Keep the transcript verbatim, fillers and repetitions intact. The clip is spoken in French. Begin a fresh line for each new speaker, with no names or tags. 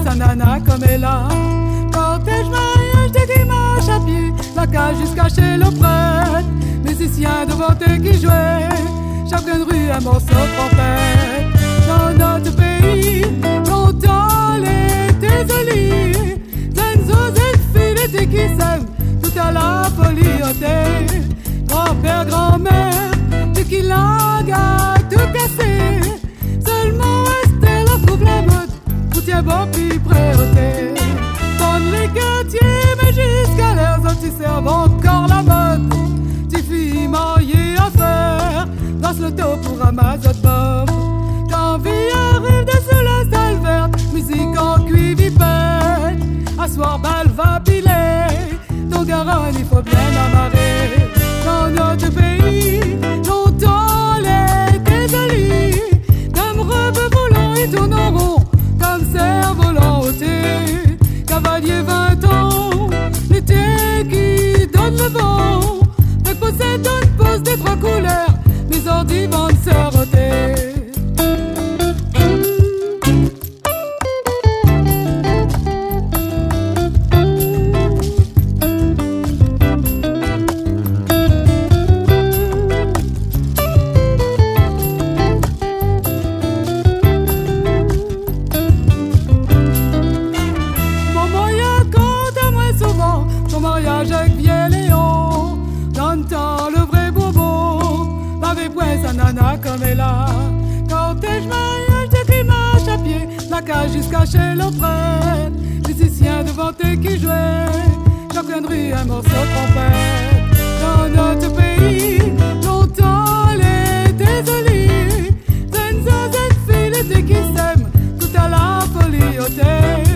sa nana comme elle a. Cortège, mariage, des dimanches à pied, la cage jusqu'à chez le prêtre. Musiciens de beauté qui jouaient, chacun de rue un morceau de trompette. Dans notre pays, longtemps l'été joli, Zenzo, Zenfi, l'été qui s'aime, tout à la folie ôtée. Grand-père, grand-mère, du qui langue à tout casser. Seulement rester la trouve la mode, tout tient bon puis préoté. Donne les quartiers, mais jusqu'à l'air, tu serves encore la mode. Tu filles mariées à faire, passe le taux pour ramasser de bob. Quand vie arrive dessus la salle verte, musique en cuivre y pète. À soir, balle va piler, ton garonne il faut bien amarrer. Dans notre pays, longtemps l'été joli, comme robe volant et tourne en rond, comme cerf-volant ôté. Cavalier vingt ans, l'été qui donne le vent, fait possède une pose des trois couleurs, mes ordi vont se roter. Avec Vieux Léon, dans le temps le vrai bobo, n'avait point sa nana comme elle a. Cortège, mariage, des dimanches à pied, la cage jusqu'à chez le prêtre. Musiciens de vanté qui jouaient, chacun de rue un morceau de trompette. Dans notre pays, longtemps l'été joli, Zenzo, Zenfi, l'été qui s'aime, tout à la folie ôtée.